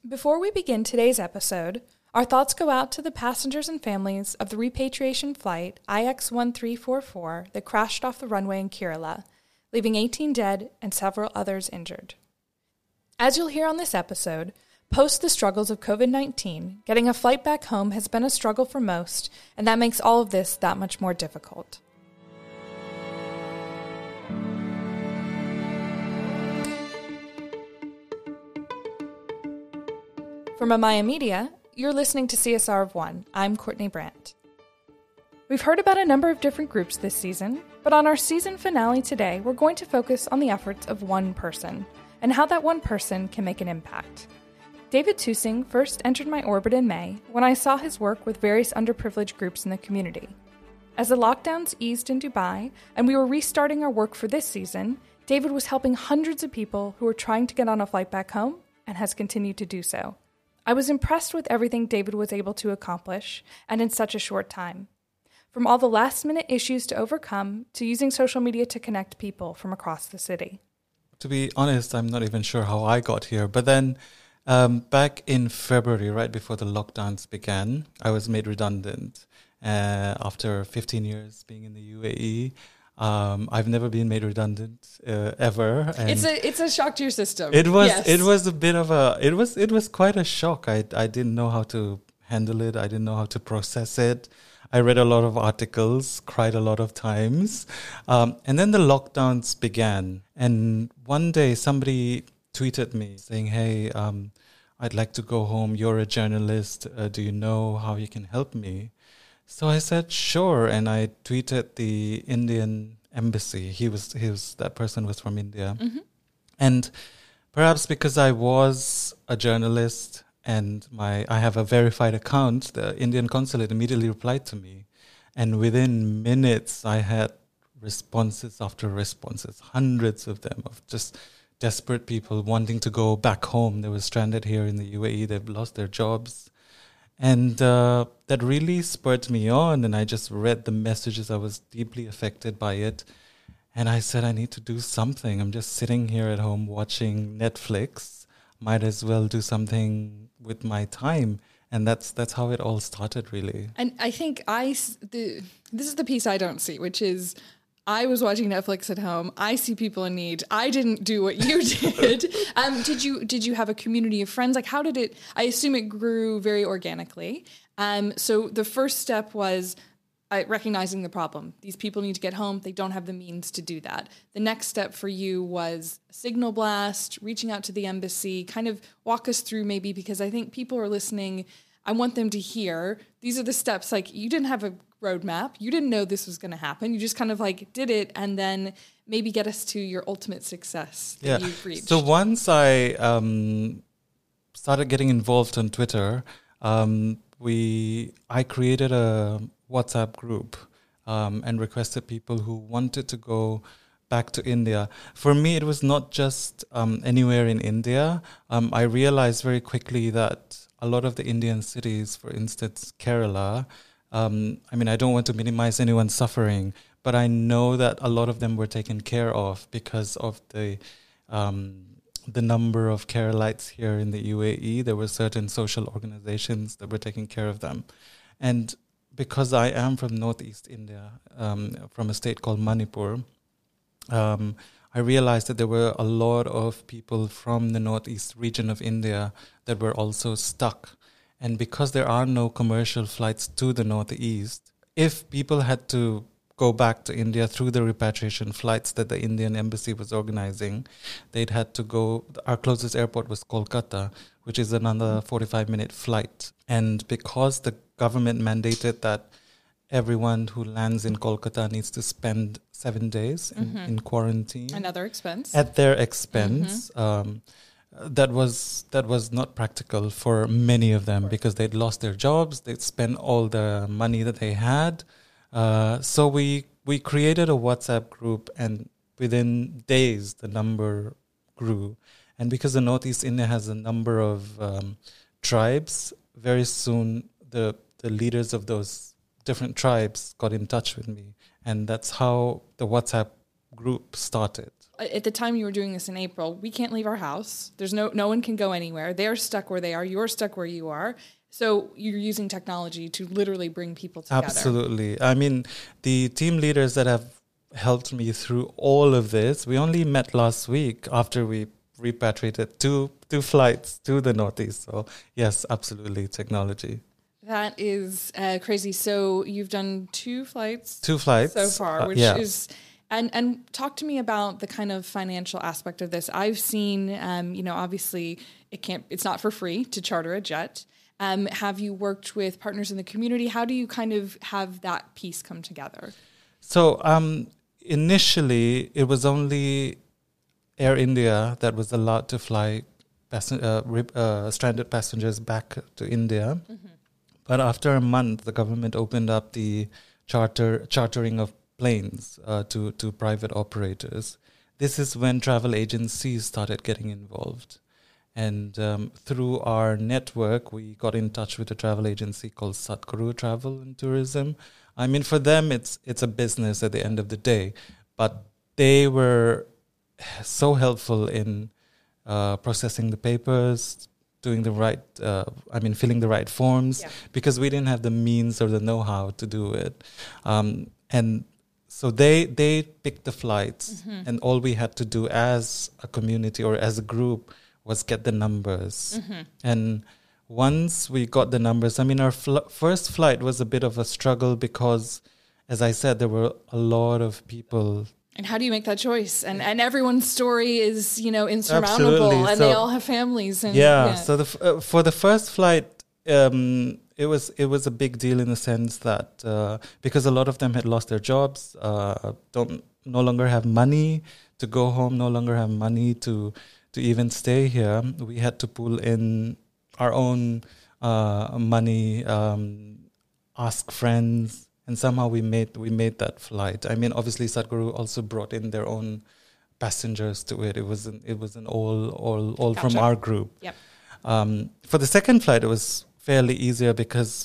Before we begin today's episode, our thoughts go out to the passengers and families of the repatriation flight IX-1344 that crashed off the runway in Kerala, leaving 18 dead and several others injured. As you'll hear on this episode, post the struggles of COVID-19, getting a flight back home has been a struggle for most, and that makes all of this that much more difficult. From Amaya Media, you're listening to CSR of One. I'm Courtney Brandt. We've heard about a number of different groups this season, but on our season finale today, we're going to focus on the efforts of one person and how that one person can make an impact. David Tusing first entered my orbit in May when I saw his work with various underprivileged groups in the community. As the lockdowns eased in Dubai and we were restarting our work for this season, David was helping hundreds of people who were trying to get on a flight back home and has continued to do so. I was impressed with everything David was able to accomplish, and in such a short time. From all the last-minute issues to overcome, to using social media to connect people from across the city. To be honest, I'm not even sure how I got here. But then, back in February, right before the lockdowns began, I was made redundant after 15 years being in the UAE. I've never been made redundant ever. And it's a shock to your system. It was a bit of it was quite a shock. I didn't know how to handle it. I didn't know how to process it. I read a lot of articles, cried a lot of times, and then the lockdowns began. And one day somebody tweeted me saying, "Hey, I'd like to go home. You're a journalist. Do you know how you can help me?" So I said, sure, and I tweeted the Indian embassy. That person was from India. Mm-hmm. And perhaps because I was a journalist and I have a verified account, the Indian consulate immediately replied to me. And within minutes, I had responses after responses, hundreds of them, of just desperate people wanting to go back home. They were stranded here in the UAE. They've lost their jobs. And that really spurred me on, and I just read the messages. I was deeply affected by it. And I said, I need to do something. I'm just sitting here at home watching Netflix. Might as well do with my time. And that's how it all started, really. And I think this is the piece I don't see, which is I was watching Netflix at home. I see people in need. I didn't do what you did. Did you have a community of friends? Like, how did it? I assume it grew very organically. So the first step was recognizing the problem. These people need to get home. They don't have the means to do that. The next step for you was a signal blast, reaching out to the embassy. Kind of walk us through maybe, because I think people are listening. I want them to hear these are the steps. Like, you didn't have a roadmap. You didn't know this was going to happen. You just kind of did it, and then maybe get us to your ultimate success that you've reached. So once I started getting involved on Twitter, I created a WhatsApp group and requested people who wanted to go back to India. For me, it was not just anywhere in India. I realized very quickly that a lot of the Indian cities, for instance, Kerala, I don't want to minimize anyone's suffering, but I know that a lot of them were taken care of because of the number of Keralites here in the UAE. There were certain social organizations that were taking care of them. And because I am from Northeast India, from a state called Manipur, I realized that there were a lot of people from the Northeast region of India that were also stuck. And because there are no commercial flights to the Northeast, if people had to go back to India through the repatriation flights that the Indian embassy was organizing, they'd had to go. Our closest airport was Kolkata, which is another 45-minute flight. And because the government mandated that everyone who lands in Kolkata needs to spend 7 days in quarantine. Another expense. At their expense. That was not practical for many of them because they'd lost their jobs, they'd spent all the money that they had. So we created a WhatsApp group, and within days the number grew. And because the Northeast India has a number of tribes, very soon the leaders of those different tribes got in touch with me. And that's how the WhatsApp group started. at the time you were doing this in April, we can't leave our house. There's no one can go anywhere. They're stuck where they are. You're stuck where you are. So you're using technology to literally bring people together. Absolutely. I mean, the team leaders that have helped me through all of this, we only met last week after we repatriated two flights to the Northeast. So yes, absolutely, technology. That is crazy. So you've done 2 flights. 2 flights so far, which is, and talk to me about the kind of financial aspect of this. I've seen, obviously it's not for free to charter a jet. Have you worked with partners in the community? How do you kind of have that piece come together? So initially, it was only Air India that was allowed to fly stranded passengers back to India. Mm-hmm. But after a month, the government opened up the chartering of planes to private operators. This is when travel agencies started getting involved. And through our network, we got in touch with a travel agency called Sadhguru Travel and Tourism. I mean, for them, it's a business at the end of the day. But they were so helpful in processing the papers, doing the right, filling the right forms, because we didn't have the means or the know-how to do it. And so they picked the flights, and all we had to do as a community or as a group was get the numbers. Mm-hmm. And once we got the numbers, our first flight was a bit of a struggle because, as I said, there were a lot of people. And how do you make that choice? And everyone's story is, insurmountable. Absolutely. And they all have families. And So for the first flight, it was a big deal in the sense that because a lot of them had lost their jobs, no longer have money to go home, no longer have money to even stay here, we had to pull in our own money, ask friends, and somehow we made that flight. I mean, obviously, Sadhguru also brought in their own passengers to it. It was an all Gotcha. From our group. Yep. For the second flight, it was fairly easier because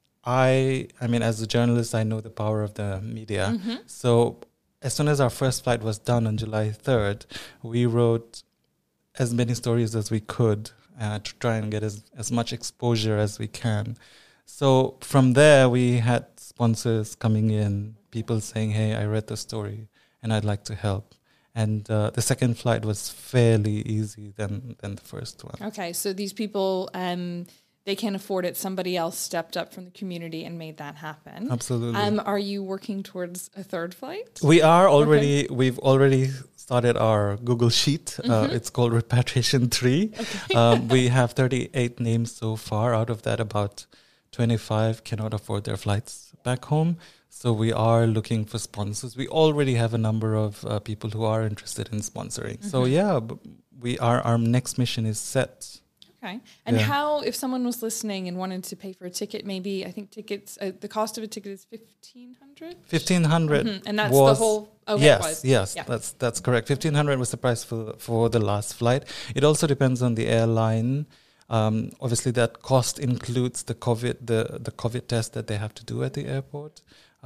as a journalist, I know the power of the media. Mm-hmm. So as soon as our first flight was done on July 3rd, we wrote as many stories as we could to try and get as much exposure as we can. So from there, we had sponsors coming in, people saying, hey, I read the story and I'd like to help. And the second flight was fairly easy than the first one. Okay, so these people, they can't afford it. Somebody else stepped up from the community and made that happen. Absolutely. Are you working towards a third flight? We are already. Okay. We've already started our Google Sheet. It's called Repatriation 3. Okay. We have 38 names so far. Out of that, about 25 cannot afford their flights back home. So we are looking for sponsors. We already have a number of people who are interested in sponsoring. Mm-hmm. So our next mission is set. Okay. And how, if someone was listening and wanted to pay for a ticket, maybe, I think tickets, the cost of a ticket is $1,500? $1,500. Mm-hmm. And that's the whole, yes, that's correct. $1,500 was the price for the last flight. It also depends on the airline. Obviously that cost includes the COVID test that they have to do at the airport.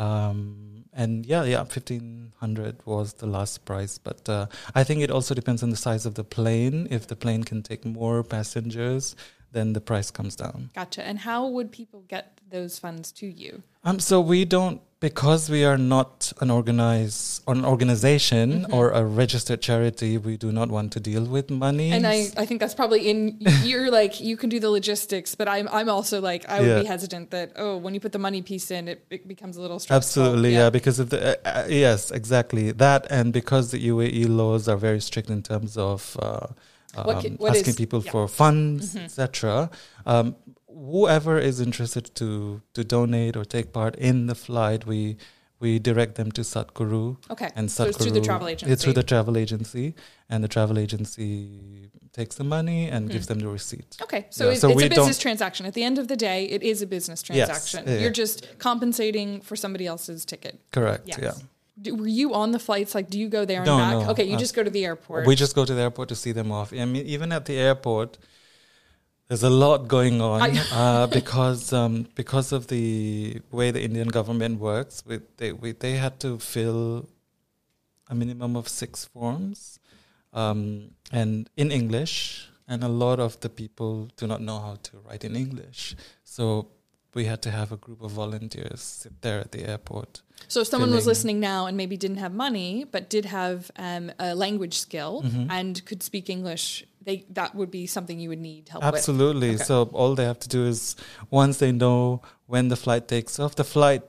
$1,500 was the last price, but I think it also depends on the size of the plane. If the plane can take more passengers, then the price comes down. Gotcha. And how would people get those funds to you? So we don't, because we are not an organization or a registered charity, we do not want to deal with money. And I think that's probably you're like, you can do the logistics, but I'm also like, I would be hesitant that, when you put the money piece in, it becomes a little stressful. Absolutely, because of the, yes, exactly. That, and because the UAE laws are very strict in terms of asking people for funds, etc. Whoever is interested to donate or take part in the flight, we direct them to Sadhguru. Okay, and so it's through the travel agency. It's through the travel agency, and the travel agency takes the money and gives them the receipt. Okay, so it's a business transaction. At the end of the day, it is a business transaction. Yes, You're just compensating for somebody else's ticket. Correct, yes. Were you on the flights? Like, do you go there and back? No. Okay, you just go to the airport. We just go to the airport to see them off. I mean, even at the airport, there's a lot going on because of the way the Indian government works. They had to fill a minimum of 6 forms, and in English. And a lot of the people do not know how to write in English. So we had to have a group of volunteers sit there at the airport. So if someone was listening now and maybe didn't have money, but did have a language skill and could speak English, that would be something you would need help with. Absolutely. Okay. So all they have to do is, once they know when the flight takes off, the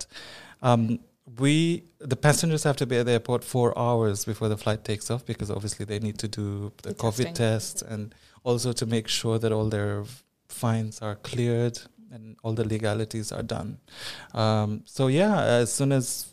passengers have to be at the airport 4 hours before the flight takes off, because obviously they need to do the COVID test, and also to make sure that all their fines are cleared and all the legalities are done. As soon as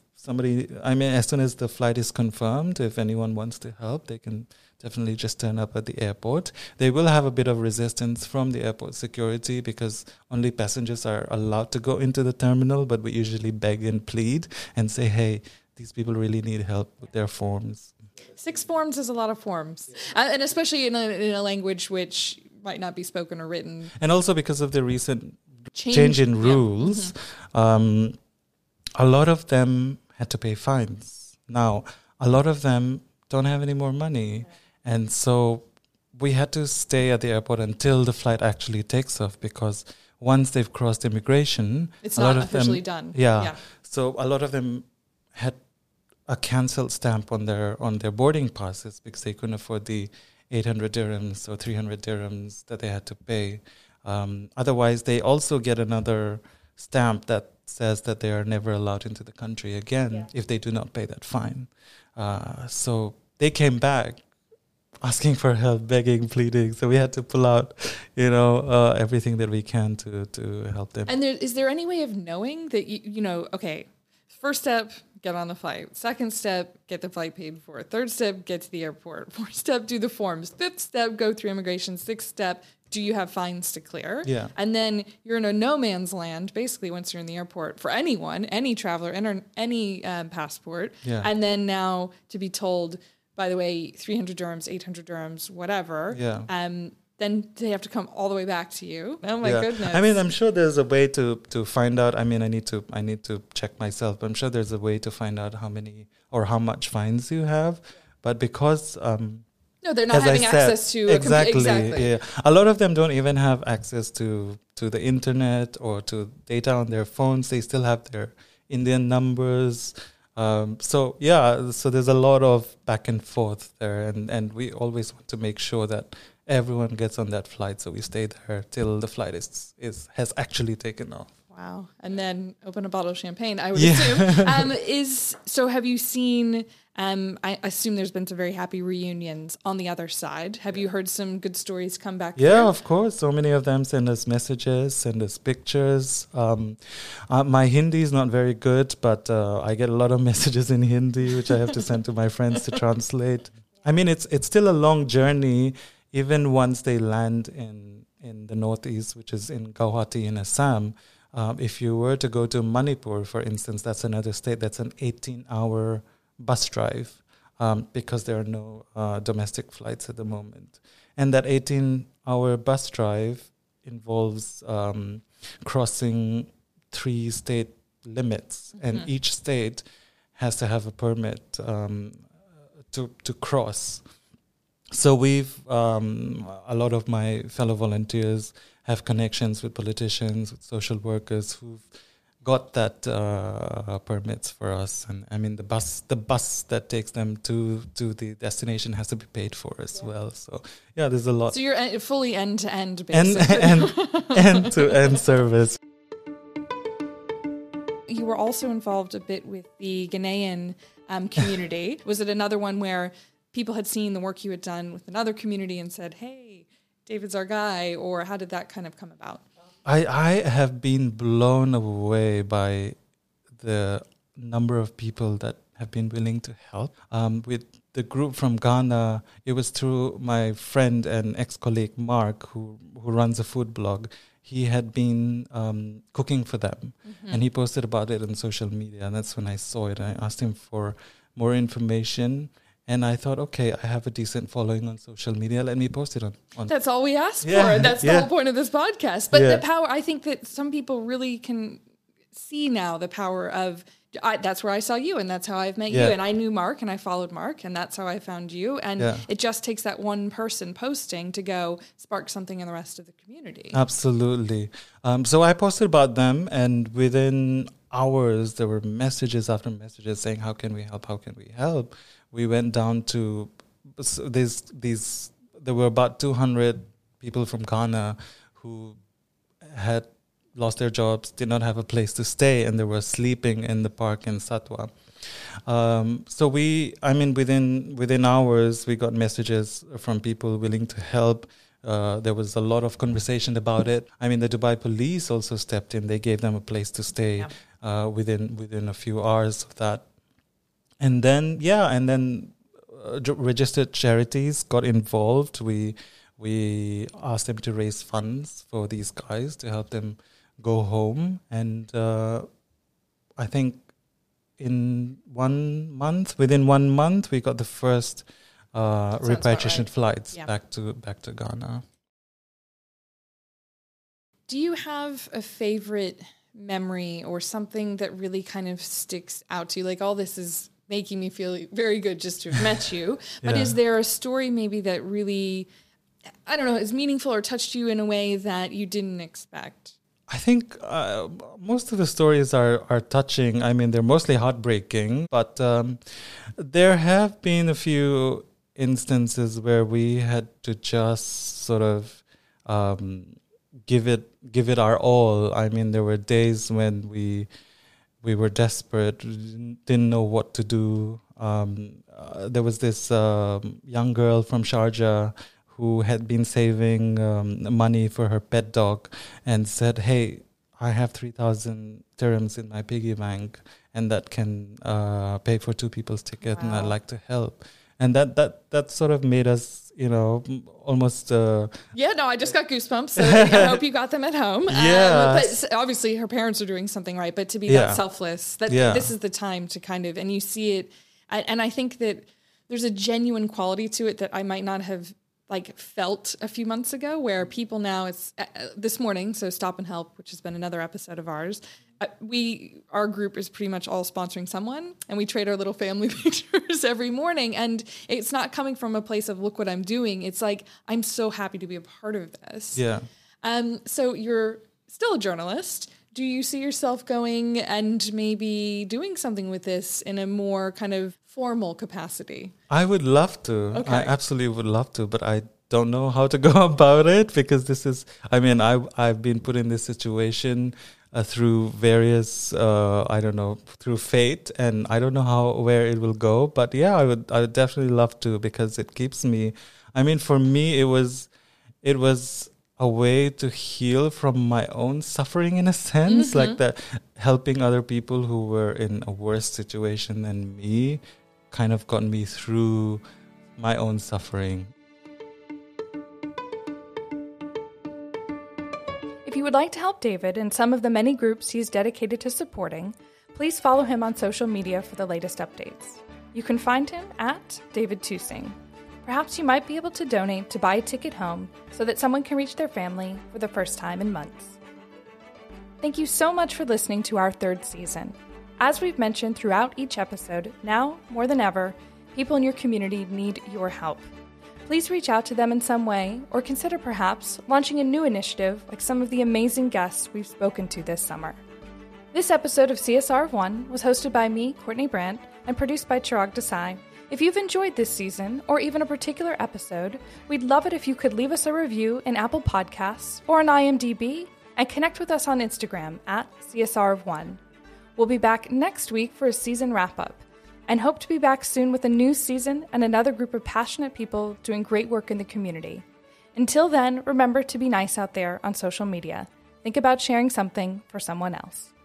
the flight is confirmed, if anyone wants to help, they can definitely just turn up at the airport. They will have a bit of resistance from the airport security, because only passengers are allowed to go into the terminal, but we usually beg and plead and say, hey, these people really need help with their forms. 6 forms is a lot of forms, and especially in a language which might not be spoken or written. And also because of the recent change in rules, a lot of them had to pay fines. Now, a lot of them don't have any more money. And so we had to stay at the airport until the flight actually takes off, because once they've crossed immigration, it's not officially done. Yeah. So a lot of them had a cancelled stamp on their boarding passes, because they couldn't afford the 800 dirhams or 300 dirhams that they had to pay. Otherwise, they also get another stamp that says that they are never allowed into the country again if they do not pay that fine. So they came back asking for help, begging, pleading. So we had to pull out, everything that we can to help them. And is there any way of knowing that, okay, first step, get on the flight. Second step, get the flight paid for. Third step, get to the airport. Fourth step, do the forms. Fifth step, go through immigration. Sixth step, do you have fines to clear? Yeah. And then you're in a no man's land, basically, once you're in the airport, for anyone, any traveler, any passport. Yeah. And then now to be told, by the way, 300 dirhams, 800 dirhams, whatever. Yeah. Then they have to come all the way back to you. Oh my goodness. I mean, I'm sure there's a way to find out. I mean, I need to check myself, but I'm sure there's a way to find out how many or how much fines you have. But because no, they're not having access to exactly. Yeah. A lot of them don't even have access to the internet or to data on their phones. They still have their Indian numbers. So there's a lot of back and forth there, and we always want to make sure that everyone gets on that flight, so we stay there till the flight has actually taken off. Wow. And then open a bottle of champagne, I would assume. So have you seen, I assume there's been some very happy reunions on the other side. Have you heard some good stories come back? Yeah, of course. So many of them send us messages, send us pictures. My Hindi is not very good, but I get a lot of messages in Hindi, which I have to send to my friends to translate. I mean, it's still a long journey, even once they land in the northeast, which is in Guwahati in Assam. If you were to go to Manipur, for instance, that's another state, that's an 18-hour bus drive because there are no domestic flights at the moment. And that 18-hour bus drive involves crossing 3 state limits, and each state has to have a permit to cross. So a lot of my fellow volunteers have connections with politicians, with social workers who've got that permits for us. And I mean, the bus that takes them to the destination has to be paid for as well. So yeah, there's a lot. So you're fully end-to-end, basically. End-to-end service. You were also involved a bit with the Ghanaian community. Was it another one where people had seen the work you had done with another community and said, hey, David's our guy, or how did that kind of come about? I have been blown away by the number of people that have been willing to help. With the group from Ghana, it was through my friend and ex-colleague Mark, who runs a food blog. He had been cooking for them, and he posted about it on social media, and that's when I saw it. I asked him for more information. And I thought, okay, I have a decent following on social media. Let me post it on. That's all we asked for. That's the whole point of this podcast. But the power, I think that some people really can see now the power of that's where I saw you, and that's how I've met you. And I knew Mark, and I followed Mark, and that's how I found you. And it just takes that one person posting to go spark something in the rest of the community. Absolutely. So I posted about them, and within hours, there were messages after messages saying, how can we help? How can we help? We went down to there were about 200 people from Ghana who had lost their jobs, did not have a place to stay, and they were sleeping in the park in Satwa. So within hours, we got messages from people willing to help. There was a lot of conversation about it. I mean, the Dubai police also stepped in. They gave them a place to stay within a few hours of that. And then registered charities got involved. We asked them to raise funds for these guys to help them go home. And I think within 1 month, we got the first repatriation flights back to Ghana. Do you have a favorite memory or something that really kind of sticks out to you? Like, all this is making me feel very good just to have met you. But is there a story maybe that really, I don't know, is meaningful or touched you in a way that you didn't expect? I think most of the stories are touching. I mean, they're mostly heartbreaking, but there have been a few instances where we had to just sort of give it our all. I mean, there were days when we were desperate, didn't know what to do. There was this young girl from Sharjah who had been saving money for her pet dog and said, hey, I have 3,000 dirhams in my piggy bank, and that can pay for 2 people's ticket, and I'd like to help. And that sort of made us, almost... I just got goosebumps. So I hope you got them at home. But obviously her parents are doing something right. But to be that selfless, this is the time to kind of... And you see it. And I think that there's a genuine quality to it that I might not have felt a few months ago, where people now, it's this morning, so Stop and Help, which has been another episode of ours, our group is pretty much all sponsoring someone, and we trade our little family pictures every morning, and it's not coming from a place of look what I'm doing. It's like, I'm so happy to be a part of this. So you're still a journalist. Do you see yourself going and maybe doing something with this in a more kind of formal capacity? I would love to. Okay. I absolutely would love to, but I don't know how to go about it, because I've been put in this situation through various, through fate, and I don't know where it will go. But I would definitely love to, because it keeps me. I mean, for me, it was a way to heal from my own suffering, in a sense, like that, helping other people who were in a worse situation than me kind of got me through my own suffering. If you would like to help David in some of the many groups he's dedicated to supporting, please follow him on social media for the latest updates. You can find him at David Tusing. Perhaps you might be able to donate to buy a ticket home so that someone can reach their family for the first time in months. Thank you so much for listening to our 3rd season. As we've mentioned throughout each episode, now more than ever, people in your community need your help. Please reach out to them in some way, or consider perhaps launching a new initiative like some of the amazing guests we've spoken to this summer. This episode of CSR of One was hosted by me, Courtney Brandt, and produced by Chirag Desai. If you've enjoyed this season, or even a particular episode, we'd love it if you could leave us a review in Apple Podcasts or on IMDb, and connect with us on Instagram at CSR of One. We'll be back next week for a season wrap-up, and hope to be back soon with a new season and another group of passionate people doing great work in the community. Until then, remember to be nice out there on social media. Think about sharing something for someone else.